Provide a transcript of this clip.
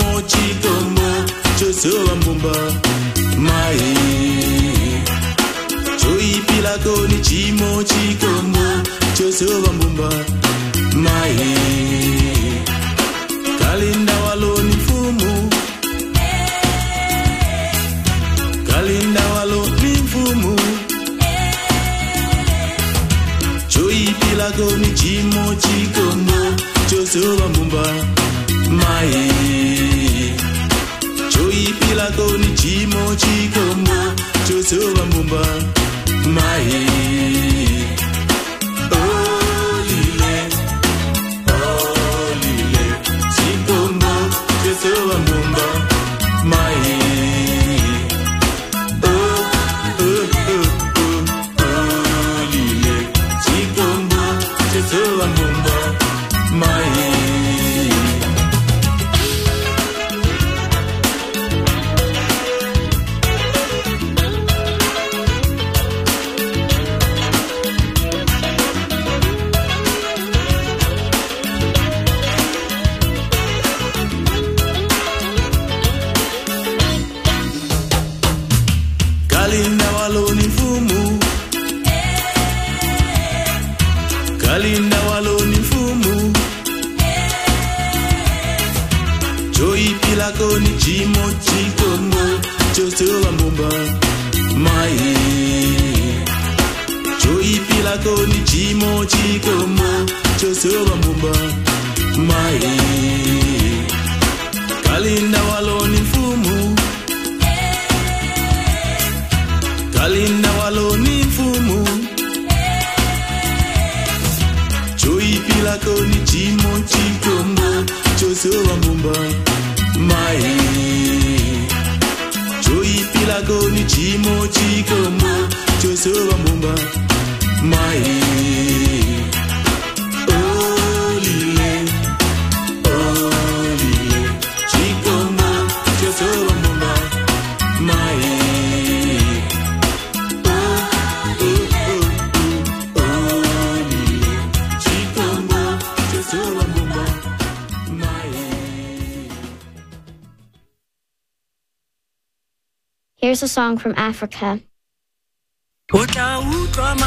chimo chikomo chosowa mbumba mai choipila koni chimo chikomo chosowa mbumba mai kalinda waloni mfumu kalinda waloni mfumu choipila koni chimo chikomo chosowa mbumba mai choipila koni chimo chikomo chosowa mbumba mai olile chikomo chosowa mbumba mai olile chikomo chosowa mbumba mai. Kalinda waloni mfumu kalinda waloni mfumu choipila koni chimo chikomo chosowa mbumba mai choipila koni chimo chikomo chosowa mbumba mai kalinda waloni mfumu kalinda waloni mfumu choipila koni chimo chikomo chosowa mbumba mai choipila koni chimo chikomo chosowa mbumba mai olile chikomo chosowa mbumba mai Here's a song from Africa.